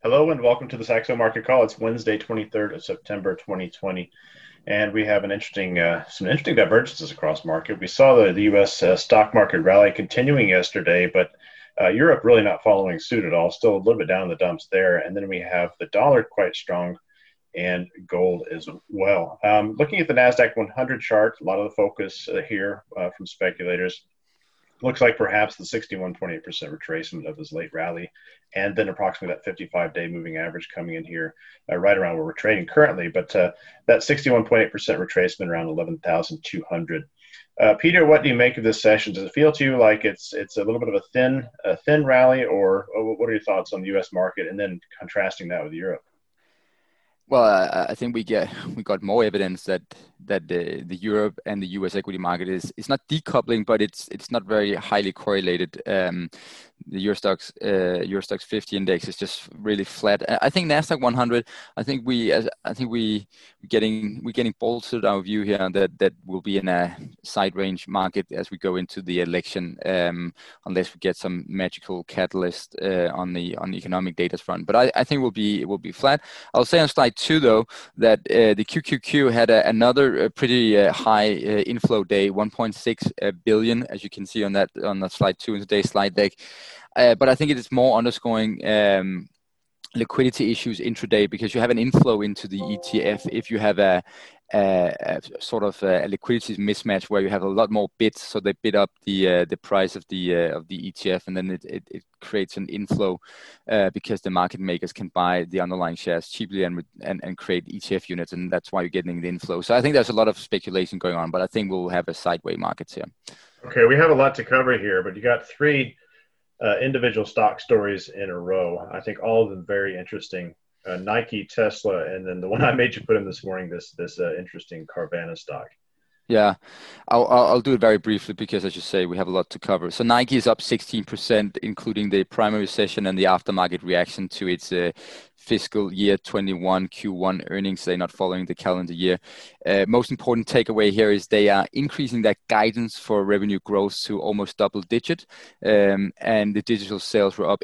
Hello and welcome to the Saxo Market Call. It's Wednesday, 23rd of September, 2020, and we have some interesting divergences across market. We saw the U.S. Stock market rally continuing yesterday, but Europe really not following suit at all. Still a little bit down in the dumps there. And then we have the dollar quite strong and gold as well. Looking at the Nasdaq 100 chart, a lot of the focus here from speculators. Looks like perhaps the 61.8% retracement of this late rally, and then approximately that 55-day moving average coming in here right around where we're trading currently. But that 61.8% retracement around 11,200. Peter, what do you make of this session? Does it feel to you like it's a little bit of a thin rally, or what are your thoughts on the U.S. market, and then contrasting that with Europe? Well, I think we got more evidence that the Europe and the U.S. equity market is not decoupling, but it's not very highly correlated. The Eurostoxx 50 index is just really flat. I think Nasdaq 100. I think we're getting bolstered our view here that will be in a side range market as we go into the election, unless we get some magical catalyst on the economic data front. But I think it will be flat. I'll say on slide 2 though that the QQQ had another pretty high inflow day, 1.6 billion, as you can see on that slide 2 in today's slide deck. But I think it is more underscoring liquidity issues intraday, because you have an inflow into the ETF if you have a sort of a liquidity mismatch where you have a lot more bids, so they bid up the price of the ETF, and then it creates an inflow because the market makers can buy the underlying shares cheaply and create ETF units, and that's why you're getting the inflow. So I think there's a lot of speculation going on, but I think we'll have a sideways markets here. Okay, we have a lot to cover here, but you got three individual stock stories in a row. I think all of them very interesting. Nike, Tesla, and then the one I made you put in this morning, this interesting Carvana stock. Yeah, I'll do it very briefly because, as you say, we have a lot to cover. So Nike is up 16%, including the primary session and the aftermarket reaction to its fiscal year 21 Q1 earnings. They're not following the calendar year. Most important takeaway here is they are increasing that guidance for revenue growth to almost double digit, and the digital sales were up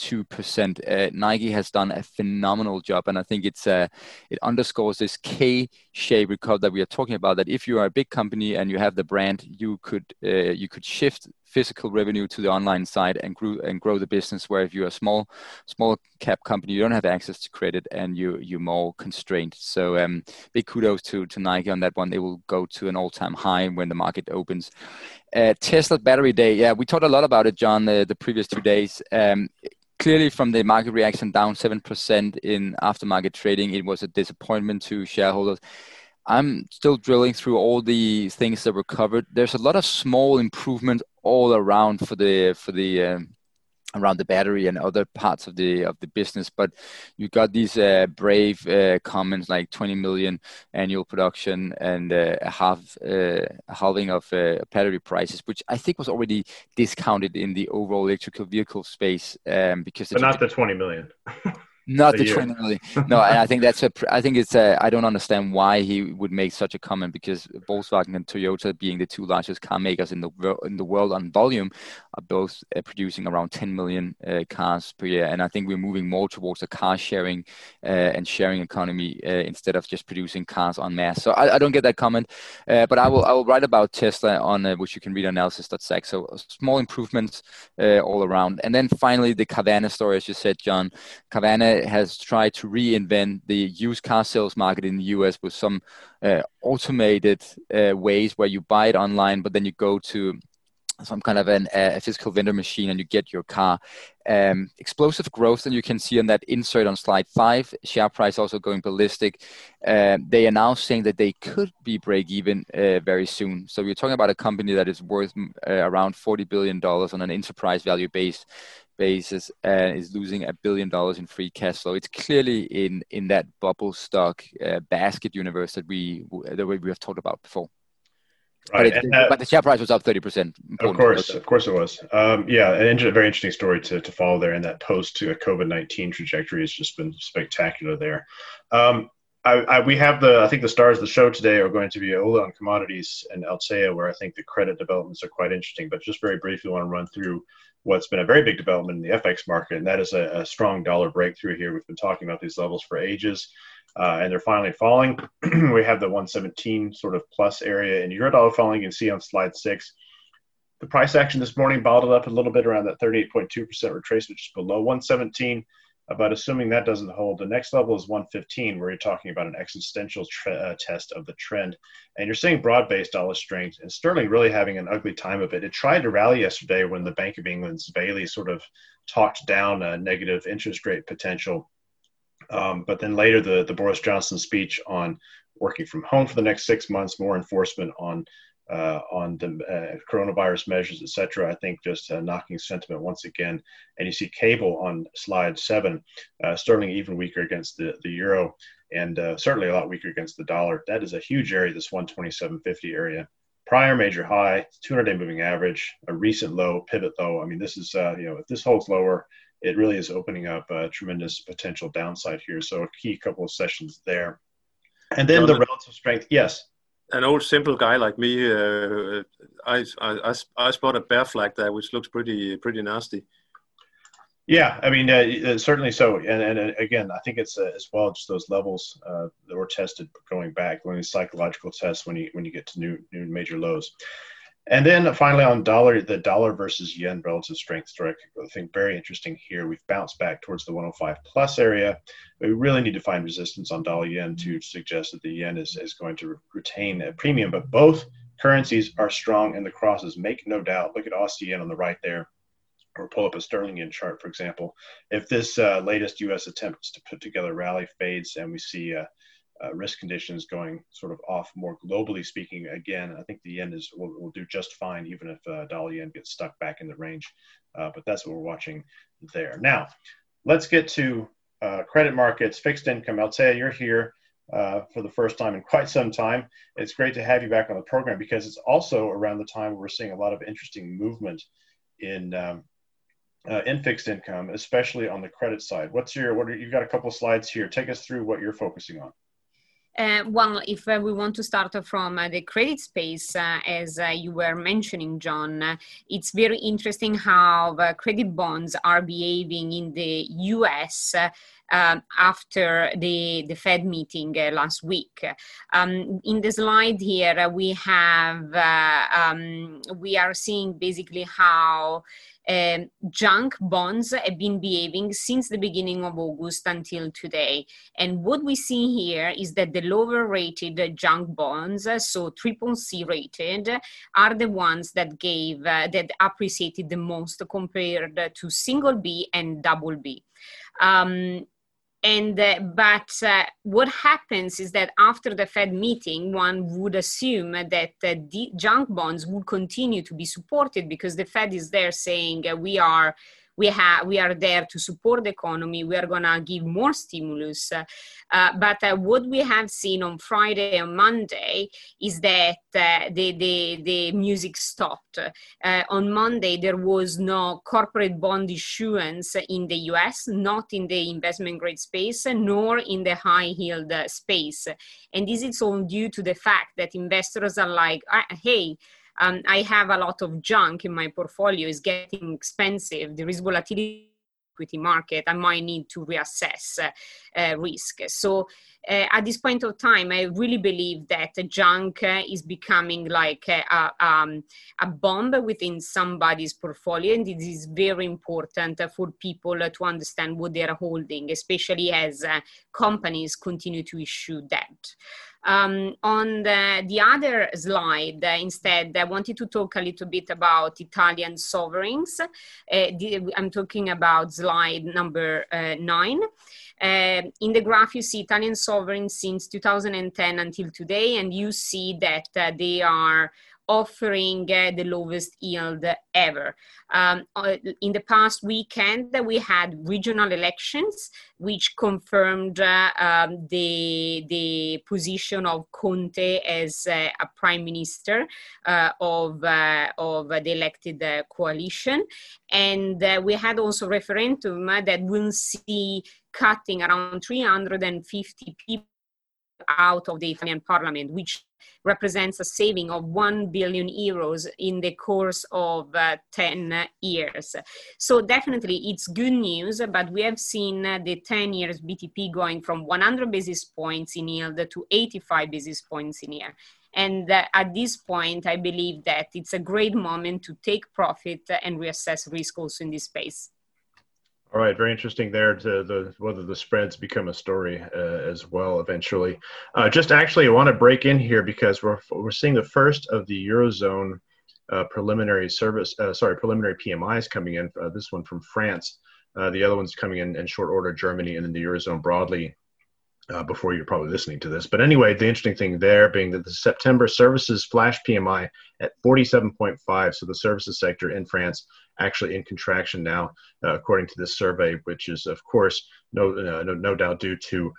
82%. Nike has done a phenomenal job, and I think it underscores this K-shaped recovery that we are talking about. That if you are a big company and you have the brand, you could shift physical revenue to the online side and grow the business. Where if you're a small cap company, you don't have access to credit and you're more constrained. So big kudos to Nike on that one. They will go to an all-time high when the market opens. Tesla Battery Day. Yeah, we talked a lot about it, John, the previous 2 days. Clearly, from the market reaction, down 7% in aftermarket trading, it was a disappointment to shareholders. I'm still drilling through all the things that were covered. There's a lot of small improvement all around for the around the battery and other parts of the business, but you got these brave comments like 20 million annual production and a halving of battery prices, which I think was already discounted in the overall electrical vehicle space, because but not the 20 million. Not the 20 million. No, and I think I don't understand why he would make such a comment, because Volkswagen and Toyota, being the two largest car makers in the world on volume, are both producing around 10 million cars per year. And I think we're moving more towards a car sharing and sharing economy instead of just producing cars en masse. So I don't get that comment, but I will write about Tesla on which you can read on analysis.sax. So small improvements all around. And then finally, the Carvana story, as you said, John. Carvana has tried to reinvent the used car sales market in the US with some automated ways where you buy it online, but then you go to some kind of a physical vendor machine and you get your car. Explosive growth, and you can see on that insert on slide 5, share price also going ballistic. They are now saying that they could be break even very soon. So we're talking about a company that is worth around $40 billion on an enterprise value basis, is losing $1 billion in free cash flow. It's clearly in that bubble stock basket universe that we have talked about before. Right. But the share price was up 30%. Of course it was. Yeah, a very interesting story to follow there, and that post to a COVID-19 trajectory has just been spectacular there. We have I think the stars of the show today are going to be Ola on commodities and Althea, where I think the credit developments are quite interesting. But just very briefly, I want to run through what's been a very big development in the FX market, and that is a strong dollar breakthrough here. We've been talking about these levels for ages, and they're finally falling. We have the 117 sort of plus area in Eurodollar falling. You can see on slide 6. The price action this morning bottled up a little bit around that 38.2% retracement, just below 117. But assuming that doesn't hold, the next level is 115, where you're talking about an existential test of the trend. And you're seeing broad-based dollar strength, and sterling really having an ugly time of it. It tried to rally yesterday when the Bank of England's Bailey sort of talked down a negative interest rate potential. But then later, the Boris Johnson speech on working from home for the next 6 months, more enforcement on the coronavirus measures, et cetera, I think just knocking sentiment once again. And you see cable on slide 7, sterling even weaker against the euro, and certainly a lot weaker against the dollar. That is a huge area, this 127.50 area. Prior major high, 200-day moving average, a recent low, pivot low. I mean, this is, if this holds lower, it really is opening up a tremendous potential downside here. So a key couple of sessions there. And then the relative strength, yes. An old simple guy like me, I spot a bear flag there, which looks pretty nasty. Yeah, I mean, certainly so. And again, I think it's as well just those levels that were tested going back, when these psychological tests when you get to new major lows. And then finally on dollar, the dollar versus yen relative strength strike, I think very interesting here. We've bounced back towards the 105 plus area. We really need to find resistance on dollar yen to suggest that the yen is going to retain a premium. But both currencies are strong in the crosses, make no doubt. Look at Aussie yen on the right there, or pull up a sterling yen chart, for example. If this latest U.S. attempts to put together a rally fades and we see risk conditions going sort of off more globally speaking, again, I think the yen will do just fine, even if dollar yen gets stuck back in the range. But that's what we're watching there. Now, let's get to credit markets, fixed income. Althea, you're here for the first time in quite some time. It's great to have you back on the program, because it's also around the time where we're seeing a lot of interesting movement in fixed income, especially on the credit side. You've got a couple of slides here. Take us through what you're focusing on. Well, if we want to start from the credit space, as you were mentioning, John, it's very interesting how credit bonds are behaving in the US after the Fed meeting last week. In the slide here, we are seeing basically how junk bonds have been behaving since the beginning of August until today. And what we see here is that the lower rated junk bonds, so triple C rated, are the ones that that appreciated the most compared to single B and double B. But what happens is that after the Fed meeting, one would assume that the junk bonds would continue to be supported, because the Fed is there saying we are there to support the economy. We are going to give more stimulus. But what we have seen on Friday and Monday is that the music stopped. On Monday, there was no corporate bond issuance in the US, not in the investment grade space, nor in the high yield space. And this is all due to the fact that investors are like, hey, I have a lot of junk in my portfolio. It's getting expensive. There is volatility in the equity market. I might need to reassess risk. So at this point of time, I really believe that junk is becoming like a bomb within somebody's portfolio. And this is very important for people to understand what they are holding, especially as companies continue to issue debt. On the other slide, instead, I wanted to talk a little bit about Italian sovereigns. I'm talking about slide number 9. In the graph, you see Italian sovereigns since 2010 until today, and you see that they are offering the lowest yield ever. In the past weekend, we had regional elections, which confirmed the position of Conte as a prime minister of the elected coalition. And we had also referendum that will see cutting around 350 people out of the Italian parliament, which represents a saving of 1 billion euros in the course of 10 years. So definitely it's good news, but we have seen the 10 years BTP going from 100 basis points in yield to 85 basis points in yield. And at this point, I believe that it's a great moment to take profit and reassess risk also in this space. All right, very interesting there to whether the spreads become a story as well eventually. Just actually, I want to break in here because we're seeing the first of the Eurozone preliminary PMIs coming in. This one from France, the other one's coming in short order, Germany, and then the Eurozone broadly. Before you're probably listening to this. But anyway, the interesting thing there being that the September services flash PMI at 47.5. So the services sector in France actually in contraction now, according to this survey, which is, of course, no doubt due to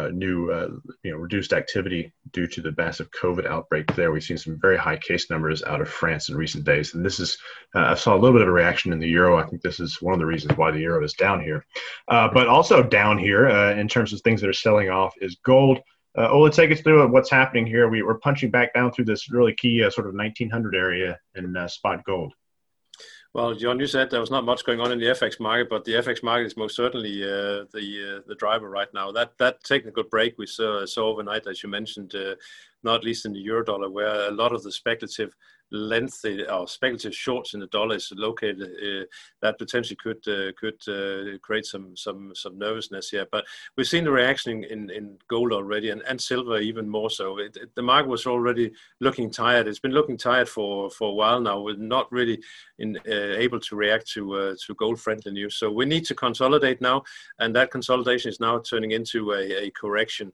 reduced activity due to the massive COVID outbreak there. We've seen some very high case numbers out of France in recent days. And this is, I saw a little bit of a reaction in the euro. I think this is one of the reasons why the euro is down here. But also down here in terms of things that are selling off is gold. Ola, take us through what's happening here. We're punching back down through this really key sort of 1900 area in spot gold. Well, John, you said there was not much going on in the FX market, but the FX market is most certainly the driver right now. That technical break we saw overnight, as you mentioned, not least in the euro dollar, where a lot of the speculative length or speculative shorts in the dollar is located, that potentially could create some nervousness here. But we've seen the reaction in gold already, and silver even more so. The market was already looking tired. It's been looking tired for a while now. We're not really able to react to gold-friendly news. So we need to consolidate now, and that consolidation is now turning into a correction.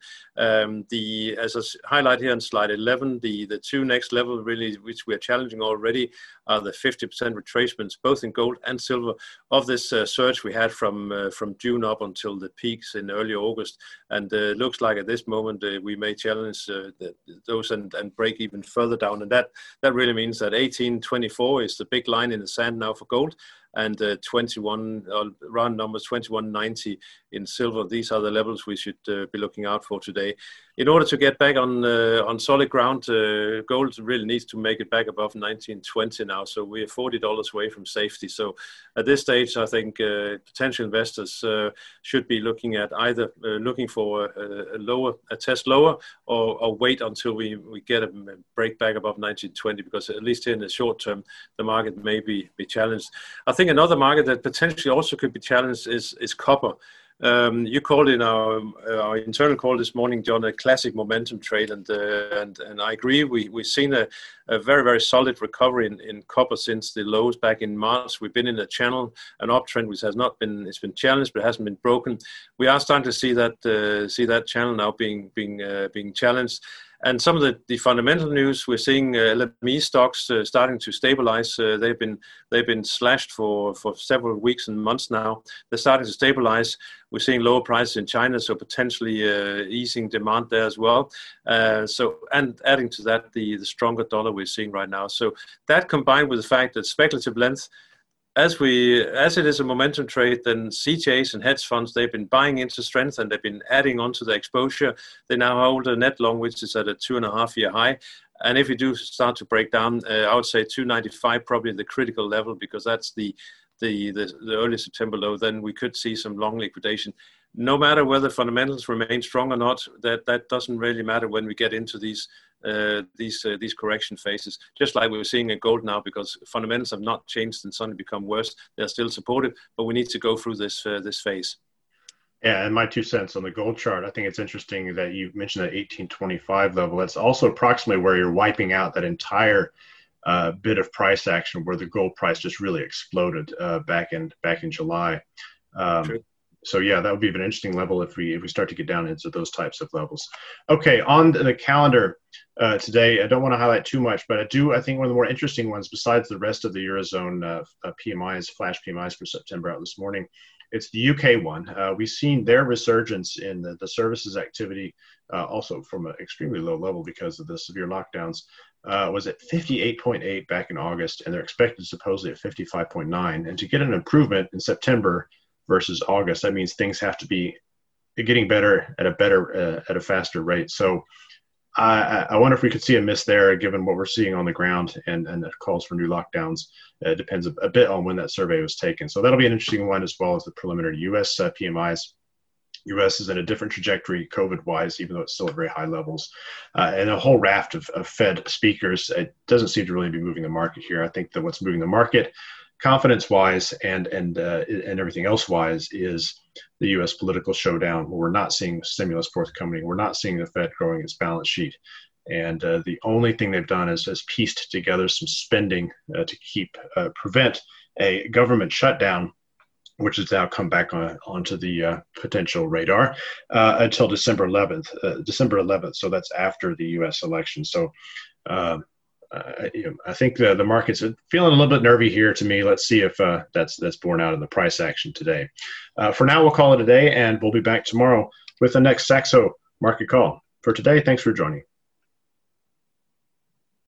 As I highlight here on slide 11, the two next level really, which we're challenging already, are the 50% retracements, both in gold and silver, of this surge we had from June up until the peaks in early August. And looks like at this moment we may challenge those and break even further down. And that really means that 1824 is the big line in the sand now for gold, and 21 round numbers 2190 in silver. These are the levels we should be looking out for today. In order to get back on solid ground, gold really needs to make it back above 1920 now. So we're $40 away from safety. So at this stage, I think potential investors should be looking at either looking for a test lower, or wait until we get a break back above 1920, because at least here in the short term, the market may be challenged. I think another market that potentially also could be challenged is copper. You called in our internal call this morning, John, a classic momentum trade, and I agree. We've seen a very, very solid recovery in copper since the lows back in March. We've been in a channel, an uptrend which has not been, it's been challenged, but it hasn't been broken. We are starting to see that channel now being challenged. And some of the fundamental news, we're seeing LME stocks starting to stabilize. They've been slashed for several weeks and months now. They're starting to stabilize. We're seeing lower prices in China, so potentially easing demand there as well. And adding to that, the stronger dollar we're seeing right now. So that, combined with the fact that speculative length, as it is a momentum trade, then CTAs and hedge funds, they've been buying into strength, and they've been adding onto the exposure. They now hold a net long, which is at a 2.5-year high. And if we do start to break down, I would say 295 probably the critical level, because that's the early September low. Then we could see some long liquidation. No matter whether fundamentals remain strong or not, that doesn't really matter when we get into these correction phases. Just like we were seeing in gold now, because fundamentals have not changed and suddenly become worse. They're still supportive, but we need to go through this phase. Yeah, and my 2 cents on the gold chart, I think it's interesting that you mentioned that 1825 level. That's also approximately where you're wiping out that entire bit of price action where the gold price just really exploded back in July. So yeah, that would be an interesting level if we start to get down into those types of levels. Okay, on the calendar today, I don't want to highlight too much, but I think one of the more interesting ones, besides the rest of the Eurozone PMIs, flash PMIs for September out this morning, it's the UK one. We've seen their resurgence in the services activity, also from an extremely low level because of the severe lockdowns, was at 58.8 back in August, and they're expected supposedly at 55.9. And to get an improvement in September versus August, that means things have to be getting better at a faster rate. So I wonder if we could see a miss there, given what we're seeing on the ground and the calls for new lockdowns. It depends a bit on when that survey was taken. So that'll be an interesting one, as well as the preliminary U.S. PMIs. U.S. is in a different trajectory COVID-wise, even though it's still at very high levels. And a whole raft of Fed speakers. It doesn't seem to really be moving the market here. I think that what's moving the market, confidence-wise and everything else-wise, is the U.S. political showdown, where we're not seeing stimulus forthcoming. We're not seeing the Fed growing its balance sheet. And the only thing they've done is pieced together some spending to prevent a government shutdown, which has now come back onto the potential radar until December 11th. So that's after the U.S. election. So I think the market's feeling a little bit nervy here to me. Let's see if that's borne out in the price action today. For now, we'll call it a day, and we'll be back tomorrow with the next Saxo market call. For today, thanks for joining.